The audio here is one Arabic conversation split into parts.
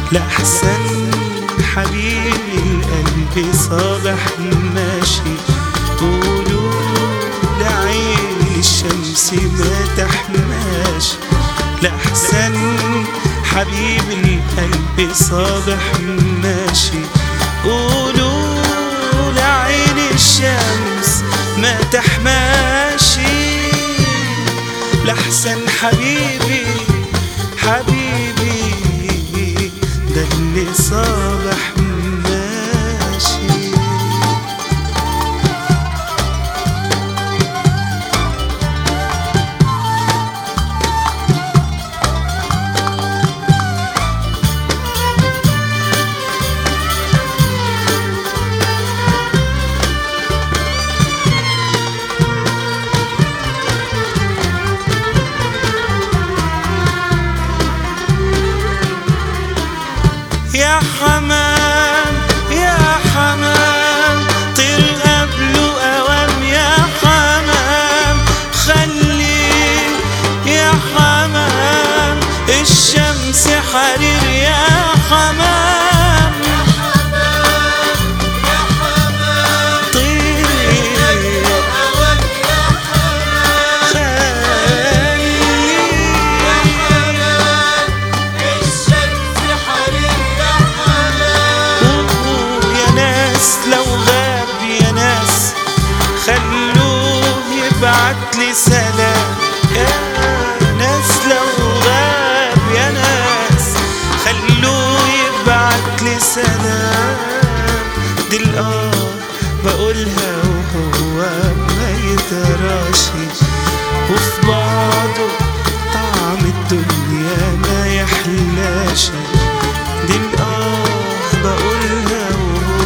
لأحسن حبيبي القلب صبح ماشي. قولوا لعين الشمس ما تحماش، لأحسن حبيبي القلب صبح ماشي. قولوا لعين الشمس ما تحماشي، لأحسن حبيبي حبيبي ده اللي صبح ماشي. يا حمام يا حمام طير قبله أوام، يا حمام خلي يا حمام الشمس حرير، يا حمام يا حمام يا حمام طير أوام، يا حمام خلي يا حمام الشمس حرير. لو غاب يا ناس خلوه يبعتلي سلام، يا ناس لو غاب يا ناس خلوه يبعتلي سلام. دي بقولها وهو ما يدراشي، وفي بعضه طعم الدنيا ما يحلاش. دي بقولها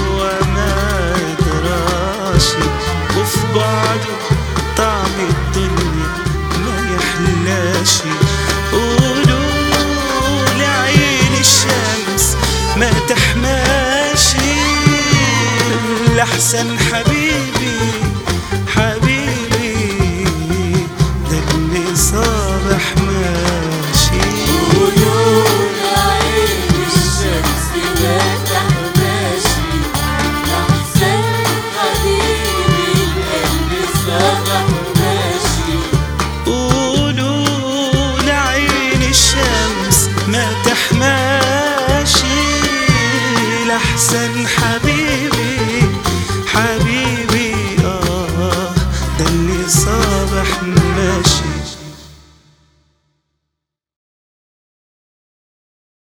وفي بعضه طعم الدنيا ما يحلاش. قولوا لعين الشمس ما تحماشي، لأحسن حبيبي حبيبي ده اللي صبح ماشي. قولوا لعين الشمس ما تحماشي، لأحسن حبيبي صبح ماشي. قولوا لعين الشمس ما تحماشي، لأحسن حبيبي حبيبي